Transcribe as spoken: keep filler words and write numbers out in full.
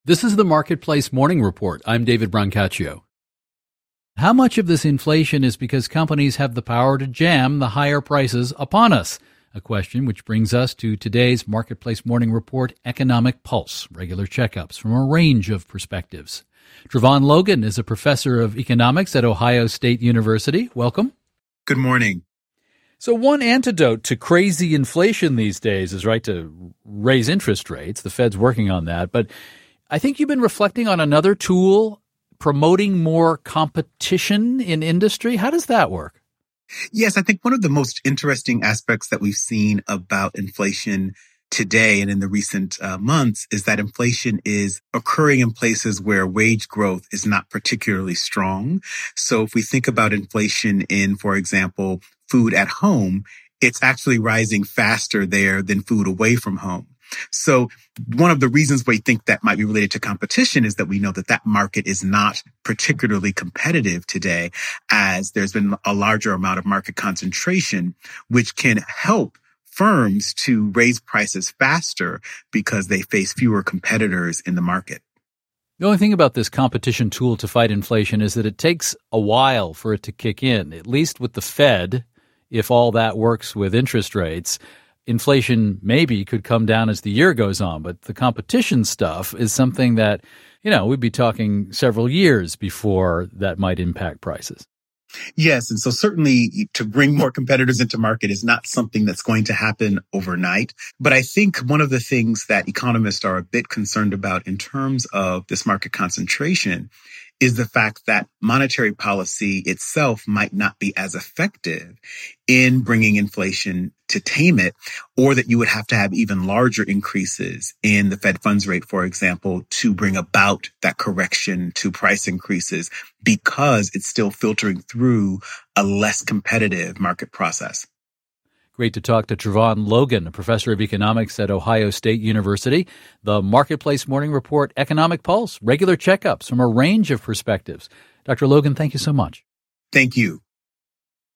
This is the Marketplace Morning Report. I'm David Brancaccio. How much of this inflation is because companies have the power to jam the higher prices upon us? A question which brings us to today's Marketplace Morning Report Economic Pulse, regular checkups from a range of perspectives. Trevon Logan is a professor of economics at Ohio State University. Welcome. Good morning. So one antidote to crazy inflation these days is, right, to raise interest rates. The Fed's working on that. But I think you've been reflecting on another tool, promoting more competition in industry. How does that work? Yes, I think one of the most interesting aspects that we've seen about inflation today and in the recent uh, months is that inflation is occurring in places where wage growth is not particularly strong. So if we think about inflation in, for example, food at home, it's actually rising faster there than food away from home. So one of the reasons we think that might be related to competition is that we know that that market is not particularly competitive today, as there's been a larger amount of market concentration, which can help firms to raise prices faster because they face fewer competitors in the market. The only thing about this competition tool to fight inflation is that it takes a while for it to kick in, at least with the Fed. If all that works with interest rates, inflation maybe could come down as the year goes on. But the competition stuff is something that, you know, we'd be talking several years before that might impact prices. Yes. And so certainly to bring more competitors into market is not something that's going to happen overnight. But I think one of the things that economists are a bit concerned about in terms of this market concentration is the fact that monetary policy itself might not be as effective in bringing inflation to tame it, or that you would have to have even larger increases in the Fed funds rate, for example, to bring about that correction to price increases, because it's still filtering through a less competitive market process. Great to talk to Trevon Logan, a professor of economics at Ohio State University. The Marketplace Morning Report Economic Pulse, regular checkups from a range of perspectives. Doctor Logan, thank you so much. Thank you.